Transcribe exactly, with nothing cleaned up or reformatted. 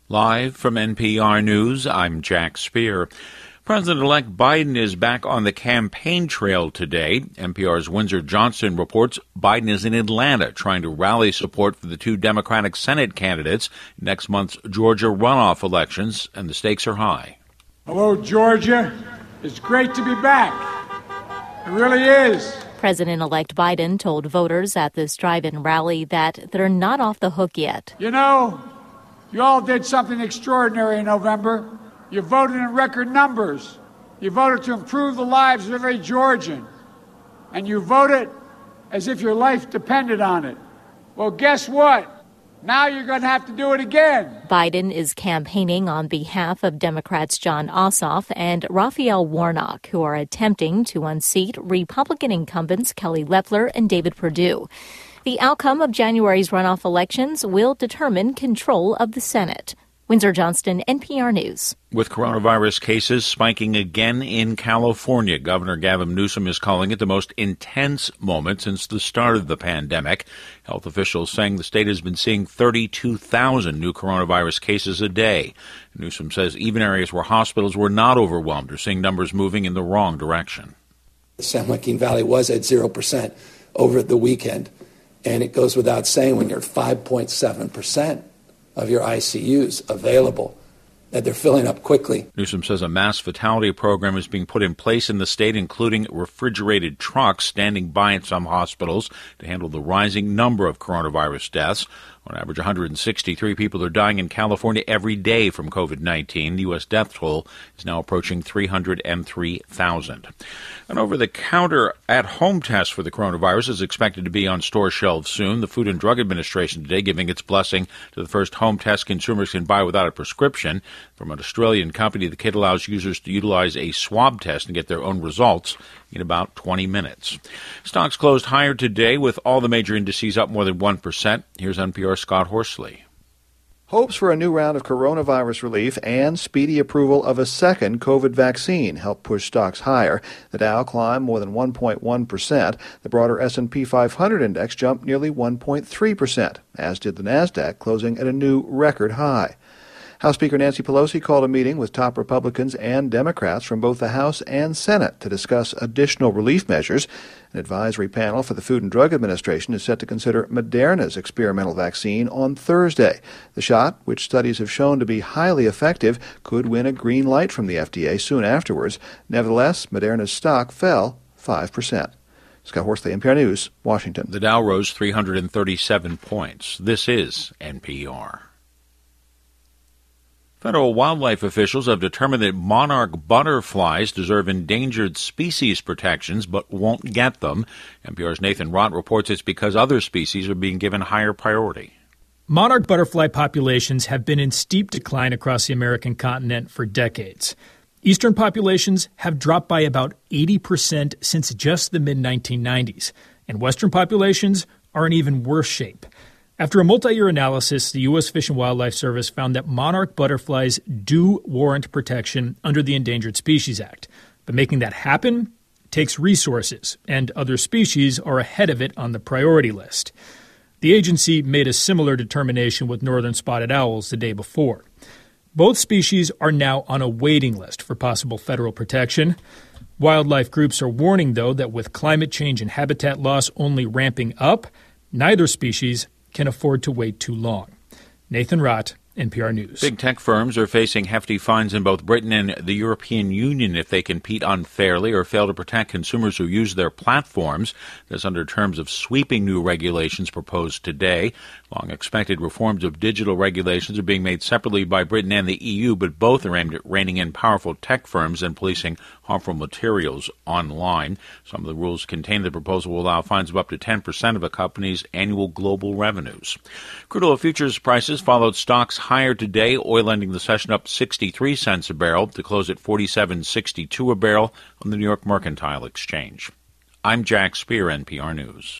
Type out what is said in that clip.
Live from N P R News, I'm Jack Speer. President-elect Biden is back on the campaign trail today. N P R's Windsor Johnston reports Biden is in Atlanta trying to rally support for the two Democratic Senate candidates in next month's Georgia runoff elections, and the stakes are high. Hello, Georgia. It's great to be back. It really is. President-elect Biden told voters at this drive-in rally that they're not off the hook yet. You know, you all did something extraordinary in November. You voted in record numbers. You voted to improve the lives of every Georgian. And you voted as if your life depended on it. Well, guess what? Now you're going to have to do it again. Biden is campaigning on behalf of Democrats Jon Ossoff and Raphael Warnock, who are attempting to unseat Republican incumbents Kelly Loeffler and David Perdue. The outcome of January's runoff elections will determine control of the Senate. Windsor Johnston, N P R News. With coronavirus cases spiking again in California, Governor Gavin Newsom is calling it the most intense moment since the start of the pandemic. Health officials saying the state has been seeing thirty-two thousand new coronavirus cases a day. Newsom says even areas where hospitals were not overwhelmed are seeing numbers moving in the wrong direction. San Joaquin Valley was at zero percent over the weekend, and it goes without saying when you're at five point seven percent. Of your I C Us available, that they're filling up quickly. Newsom says a mass fatality program is being put in place in the state, including refrigerated trucks standing by in some hospitals to handle the rising number of coronavirus deaths. On average, one hundred sixty-three people are dying in California every day from covid nineteen. The U S death toll is now approaching three hundred three thousand. An over-the-counter at-home test for the coronavirus is expected to be on store shelves soon. The Food and Drug Administration today giving its blessing to the first home test consumers can buy without a prescription. From an Australian company, the kit allows users to utilize a swab test and get their own results in about twenty minutes. Stocks closed higher today with all the major indices up more than one percent. Here's N P R's Scott Horsley. Hopes for a new round of coronavirus relief and speedy approval of a second COVID vaccine helped push stocks higher. The Dow climbed more than one point one percent. The broader S and P five hundred index jumped nearly one point three percent, as did the Nasdaq, closing at a new record high. House Speaker Nancy Pelosi called a meeting with top Republicans and Democrats from both the House and Senate to discuss additional relief measures. An advisory panel for the Food and Drug Administration is set to consider Moderna's experimental vaccine on Thursday. The shot, which studies have shown to be highly effective, could win a green light from the F D A soon afterwards. Nevertheless, Moderna's stock fell five percent. Scott Horsley, N P R News, Washington. The Dow rose three hundred thirty-seven points. This is N P R. Federal wildlife officials have determined that monarch butterflies deserve endangered species protections but won't get them. N P R's Nathan Rott reports it's because other species are being given higher priority. Monarch butterfly populations have been in steep decline across the American continent for decades. Eastern populations have dropped by about eighty percent since just the mid nineteen nineties, and Western populations are in even worse shape. After a multi-year analysis, the U S Fish and Wildlife Service found that monarch butterflies do warrant protection under the Endangered Species Act. But making that happen takes resources, and other species are ahead of it on the priority list. The agency made a similar determination with northern spotted owls the day before. Both species are now on a waiting list for possible federal protection. Wildlife groups are warning, though, that with climate change and habitat loss only ramping up, neither species can afford to wait too long. Nathan Rott, N P R News. Big tech firms are facing hefty fines in both Britain and the European Union if they compete unfairly or fail to protect consumers who use their platforms. This under terms of sweeping new regulations proposed today. Long-expected reforms of digital regulations are being made separately by Britain and the E U, but both are aimed at reining in powerful tech firms and policing harmful materials online. Some of the rules contained in the proposal will allow fines of up to ten percent of a company's annual global revenues. Crude oil futures prices followed stocks higher today, oil ending the session up sixty-three cents a barrel to close at forty-seven sixty-two a barrel on the New York Mercantile Exchange. I'm Jack Speer, N P R News.